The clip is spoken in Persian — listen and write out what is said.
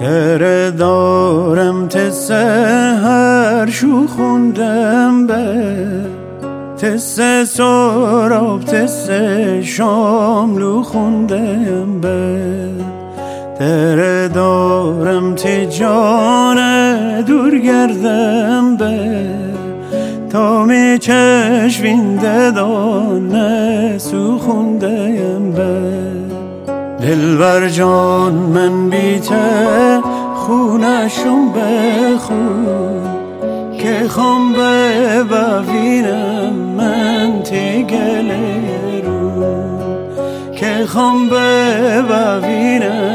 تره دارم تسه هر شو خوندم به تسه سراب تسه شاملو خوندم به تره دارم تی جان دور گردم به تا می چشوینده دانه سو خوندم به دلبر جان من بیته خونشون بخون که خوام ببینم من تی گله رو که خوام ببینم